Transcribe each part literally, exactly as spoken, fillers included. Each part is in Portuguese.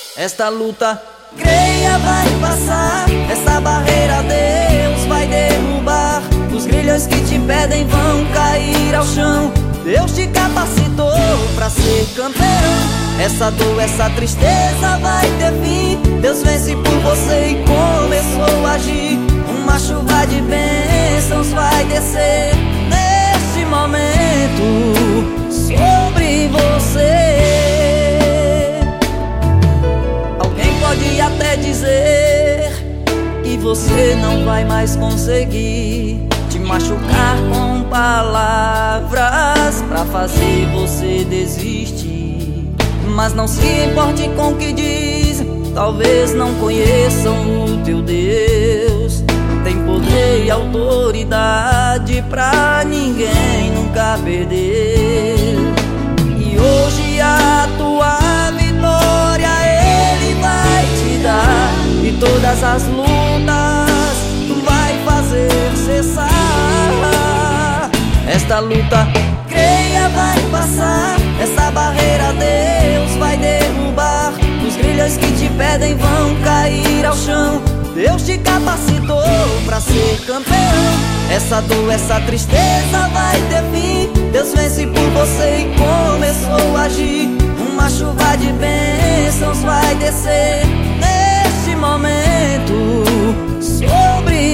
Esta luta, creia, vai passar. Essa barreira Deus vai derrubar. Os grilhões que te impedem vão cair ao chão. Deus te capacitou pra ser campeão. Essa dor, essa tristeza vai ter fim. Deus vence por você e começou a agir. Uma chuva de bênçãos vai descer neste momento sobre você. Alguém pode até dizer que você não vai mais conseguir te machucar com palavras pra fazer você desistir. Mas não se importe com o que diz, talvez não conheçam o teu Deus. Tem poder e autoridade pra ninguém nunca perder. E hoje a tua vitória Ele vai te dar. E todas as lutas vai fazer cessar. Esta luta, creia, vai passar. Essa barreira Deus vai derrubar. Os grilhões que te impedem vão cair ao chão. Deus te capacitou pra ser campeão. Essa dor, essa tristeza vai ter fim. Deus vence por você e começou a agir. Uma chuva de bênçãos vai descer neste momento sobre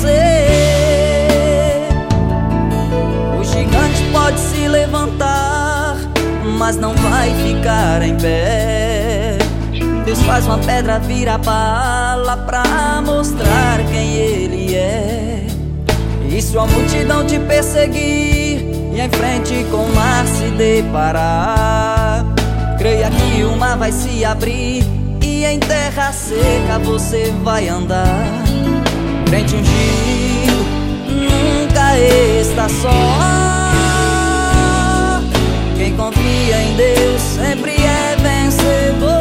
você. O gigante pode se levantar, mas não vai ficar em pé. Deus faz uma pedra virar bala pra mostrar quem Ele é. E se a multidão te perseguir e em frente com o mar se deparar, creia que o mar vai se abrir e em terra seca você vai andar. Crente ungido nunca está só. Quem confia em Deus sempre é vencedor.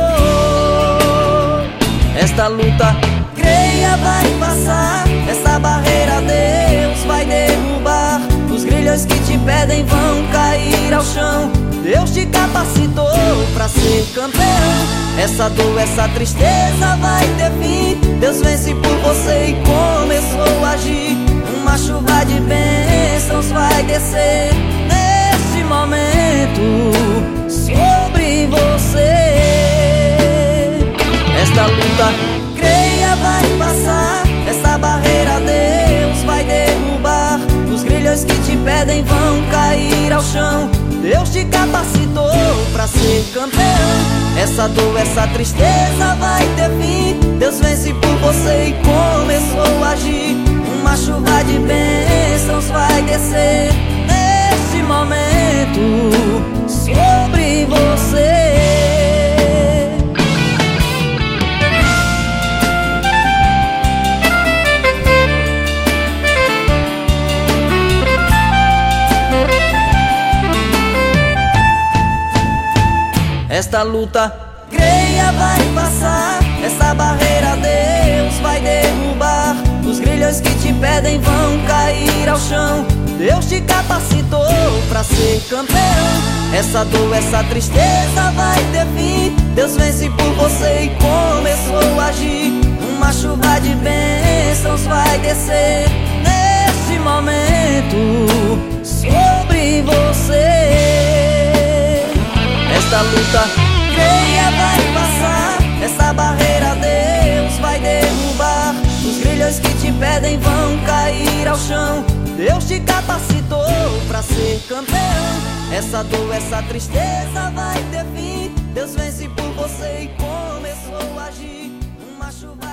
Esta luta, creia, vai passar. Essa barreira Deus vai derrubar. Os grilhões que te impedem vão cair ao chão. Deus te capacitou pra ser campeão. Essa dor, essa tristeza vai ter fim. Deus vence por você e começou a agir. Uma chuva de bênçãos vai descer neste momento sobre você. Esta luta, creia, vai passar. Essa barreira Deus vai derrubar. Os grilhões que te impedem vão cair ao chão. Deus te capacitou pra ser campeão. Essa dor, essa tristeza vai ter fim. Deus vence por você e começou a agir. Uma chuva de bênçãos vai descer neste momento sobre você. Esta luta, creia, vai passar. Essa barreira Deus vai derrubar. Os grilhões que te impedem vão cair ao chão. Deus te capacitou pra ser campeão. Essa dor, essa tristeza vai ter fim. Deus vence por você e começou a agir. Uma chuva de bênçãos vai descer neste momento sobre você. Esta luta, creia, vai passar. Essa barreira Deus vai derrubar. Os grilhões que te impedem vão cair ao chão. Deus te capacitou pra ser campeão. Essa dor, essa tristeza vai ter fim. Deus vence por você e começou a agir. Uma chuva